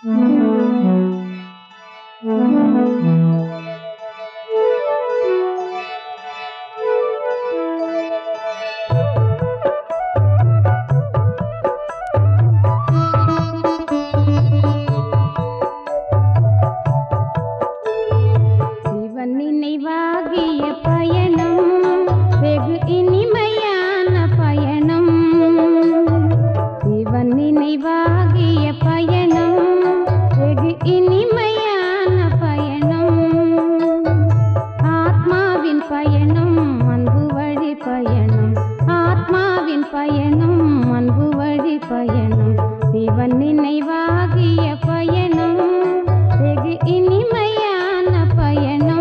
நினைவாகிய பயணம் வெகு இனிமையான பயணம். சிவன் நினைவாகிய பயணம் வெகு இனிமையான பயணம். ஆத்மாவின் பயணம் அன்பு வழி பயணம். ஆத்மாவின் பயணம் அன்பு வழி பயணம். சிவன் நினைவாகிய பயணம் வெகு இனிமையான பயணம்.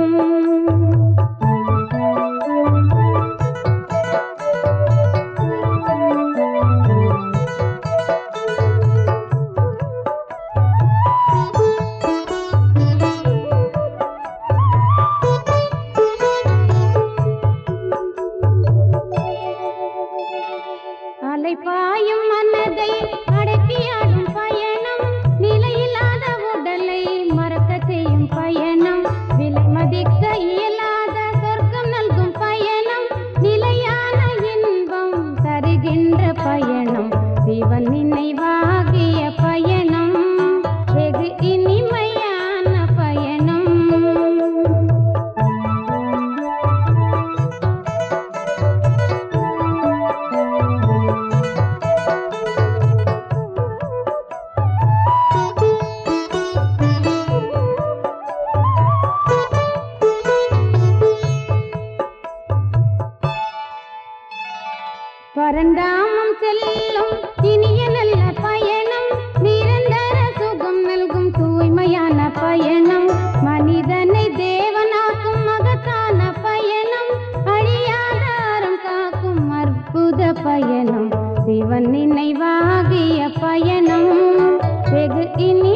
அலைபாயும் மனதை அடக்கியாடும் பயணம். நிலையில்லாத உடலை மறக்க செய்யும் பயணம். விலை மதிக்க இயலாத சொர்க்கம் நல்கும் பயணம். நிலையான இன்பம் தருகின்ற பயணம். சிவன் நினைவாகிய பயணம் வெகு இனிமையான பயணம். பரந்தாமம் செல்லும் இனிய நல்ல பயணம். நிரந்தர சுகம் நல்கும் தூய்மையான பயணம். மனிதனை தேவனாக்கும் மகத்தான பயணம். அழியாத அறம் காக்கும் அற்புத பயணம். சிவன் நினைவாகிய பயணம் வெகு இனி